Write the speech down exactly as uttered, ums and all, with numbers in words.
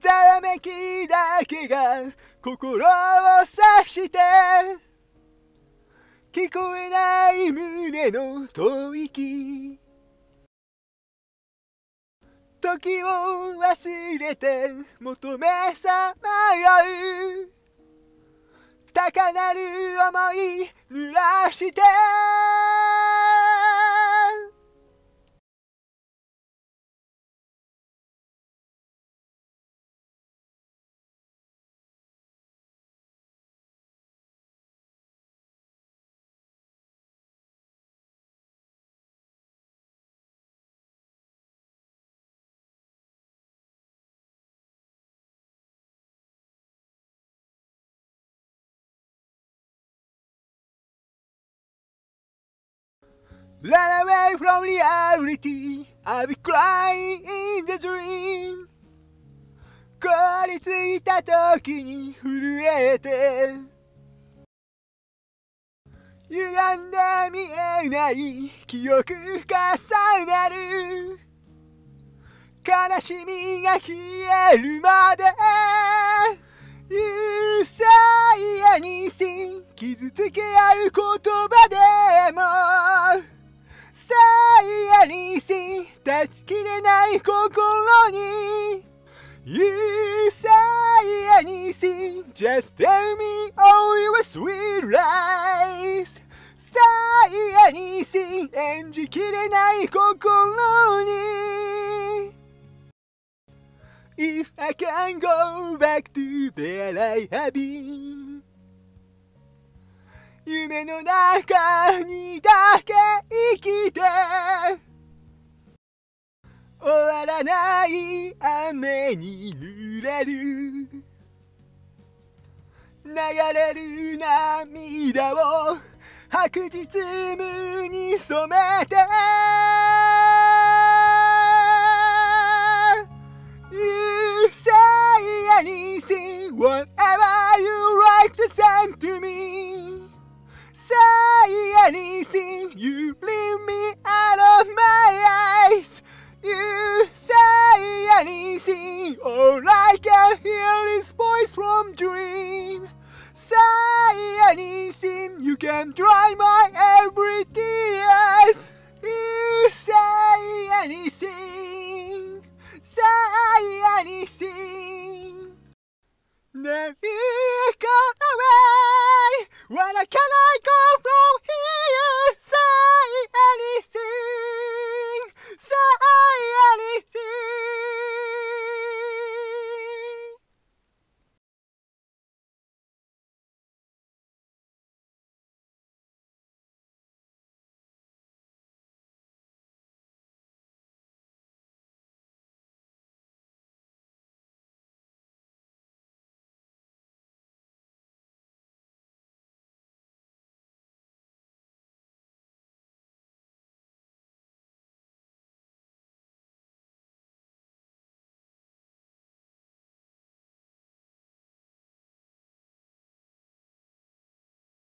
ざわめきだけが心を刺して聞こえない胸の吐息、時を忘れて求めさまよう高鳴る想い濡らしてRun away from reality, I'll be crying in the dream 凍りついた時に震えて歪んで見えない記憶重なる悲しみが消えるまで You say anything 傷つけ合う言葉でもSay anything 断ち切れない心に You say anything Just tell me all your sweet lies Say anything 演じきれない心に If I can go back to where I have been 夢の中にだけ生きて終わらない雨に濡れる流れる涙を白日夢に染めて You say anything whatever you like to send to me Say anything, you leave me out of my eyes You say anything, all I can hear is voice from dream Say anything, you can dry my every tears You say anything, say anything Now you go away when I cannot